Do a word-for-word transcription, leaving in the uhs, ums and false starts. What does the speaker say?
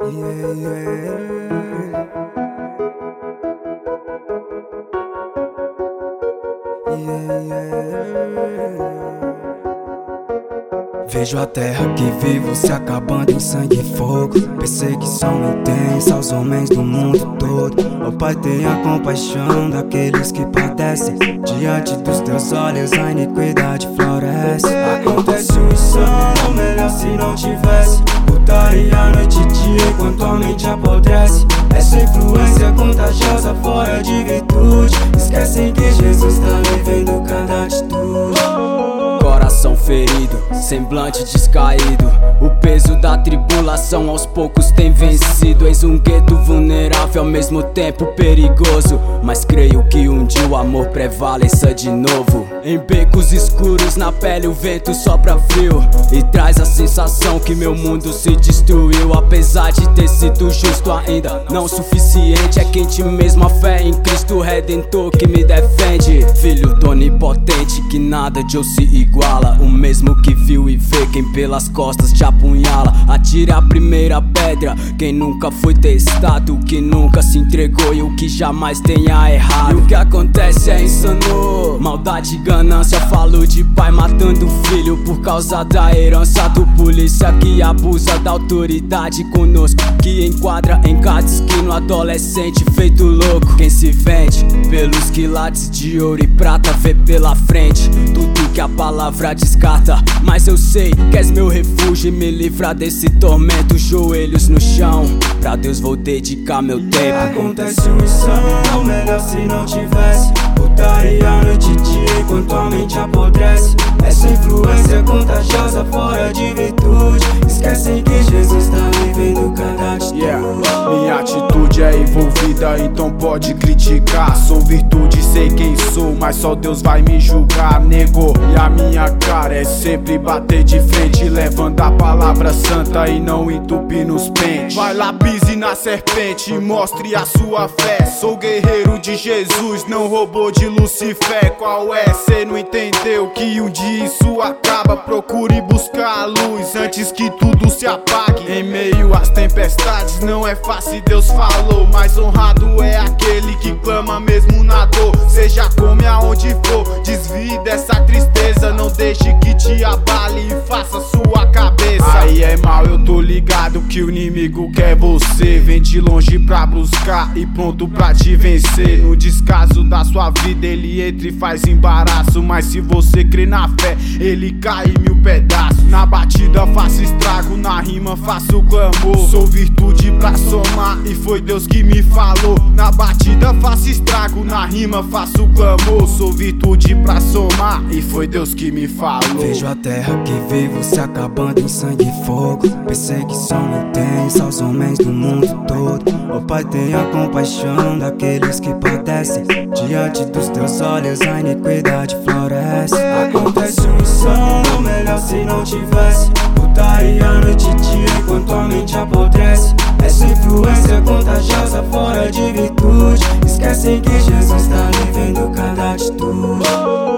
Yeah, yeah. Yeah, yeah. Vejo a terra que vivo se acabando em sangue e fogo. Perseguição intensa aos homens do mundo todo. Ó Pai, tenha compaixão daqueles que padecem. Diante dos teus olhos a iniquidade floresce. Acontece um insano, melhor se não tivesse putaria noite e dia enquanto a mente apodrece. Essa influência contagiosa fora de virtude. Esquecem que Jesus tá vivendo cada atitude. Coração ferido, semblante descaído. O peso da tribulação aos poucos tem vencido. Eis um gueto vulnerável, ao mesmo tempo perigoso. Mas creio que um dia o amor prevaleça de novo. Em becos escuros, na pele o vento sopra frio e traz a sensação que meu mundo se destruiu. Apesar de ter sido justo, ainda não suficiente. É quente mesmo a fé em Cristo Redentor que me defende. Filho do onipotente, que nada de eu se iguala. O mesmo que viu e vê quem pelas costas te apunhala. Atire a primeira pedra quem nunca foi testado, que nunca se entregou e o que jamais tenha errado. E o que acontece é insano, maldade e ganância. Falo de pai matando filho por causa da herança do polícia que abusa da autoridade conosco, que enquadra em cada esquina adolescente feito louco. Quem se vende pelos quilates de ouro e prata vê pela frente tudo que a palavra descarta. Mas eu sei que és meu refúgio e me livra desse tormento. Joelhos no chão, pra Deus vou dedicar meu tempo. Acontece um insano, melhor se não tivesse putaria noite e dia enquanto a mente apodrece. Essa influência contagiosa fora de virtude. Esquecem que Jesus tá vivendo cada atitude. Yeah. Minha atitude é envolvida, então pode criticar. Sou virtude, sei quem sou, mas só Deus vai me julgar, nego. E a minha cara é sempre bater de frente, levando a palavra santa e não entupir nos pentes. Vai lá, pise na serpente e mostre a sua fé. Sou guerreiro de Jesus, não robô de Lucifer. Qual é? Cê não entendeu que um dia isso acaba. Procure buscar a luz antes que tudo se apague. Em meio às tempestades não é fácil, Deus falou. Mas honrado é aquele que clama mesmo na dor. Seja como aonde for, desvie dessa tristeza. Não deixe que te abale e faça sua cabeça. Aí é mal, eu tô ligado que o inimigo quer você. Vem de longe pra buscar e pronto pra te vencer. No descaso da sua vida ele entra e faz embaraço. Mas se você crê na fé, ele cai em mil pedaços. Na batida faço estrago, na rima faço clamor. Sou virtude pra somar e foi Deus que me falou. Na batida faço estrago, na rima faço clamor. Sou virtude pra somar e foi Deus que me falou. Vejo a terra que vivo se acabando em sangue e fogo. Perseguição intensa aos homens do mundo todo. Ó Pai, tenha compaixão daqueles que padecem. Diante dos teus olhos a iniquidade floresce. Acontece um insano, melhor se não tivesse putaria noite e dia enquanto a mente apodrece. Essa influência contagiosa fora de virtude. Esquecem que Jesus tá vivendo cada atitude.